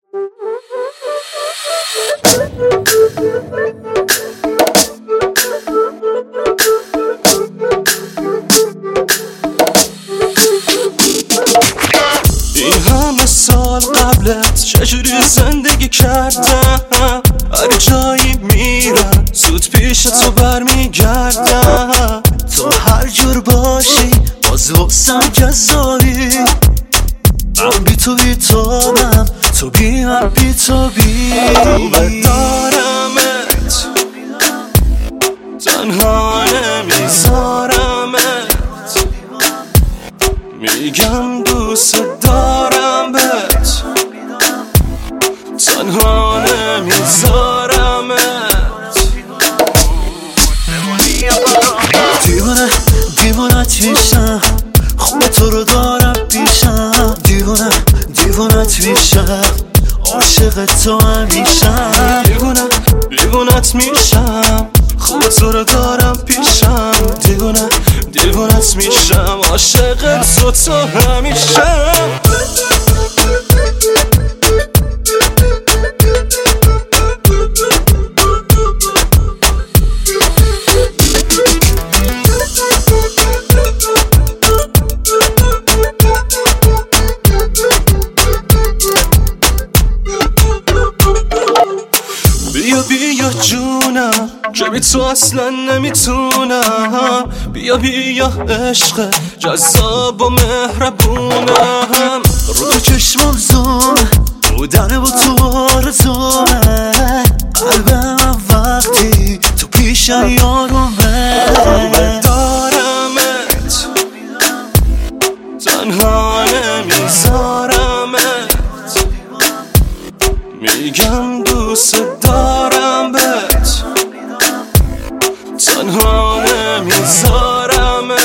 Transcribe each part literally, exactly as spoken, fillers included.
این همه سال قبلت چجوری زندگی کردم، هر جایی میرم زود پیش تو برمیگردم. تو هر جور باشی باز حسن جذابی، من بی تو بی تو من، تو بی من بی تو بی دارمت، تنها نمیذارمت، میگم دوست دارم بهت، تنها نمیذارمت. دیوانه دیوانت میشم، خوب تو رو دارم پیشم. دیوانه دیوانت میشم، عاشق تو همیشم. دیوانه دیوانت میشم، خوب تو رو دارم پیشم. دیوانه دیوانت میشم، عاشق تو تو همیشم. بیا بیا جونم که بی تو اصلا نمیتونم. بیا بیا عشق جذاب و مهربونم. رو تو چشمم زومه، بودن با تو آرزومه. قلبم وقتی تو پیش یارومه. دارمت، تنها نمیذارمت، میگم دوست دارم بهت، تنها نمیذارمت.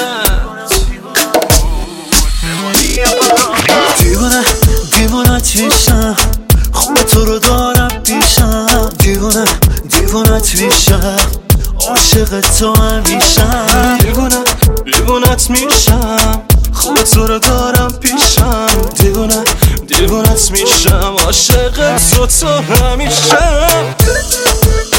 دیوانه دیوانت میشم، خوب تو رو دارم پیشم. دیوانه دیوانت میشم، عاشق تو همیشم. دیوانه دیوانت میشم، خوب تو رو دارم پیشم. دیوانه دیوانت میشم، عاشق تو تو همیشم.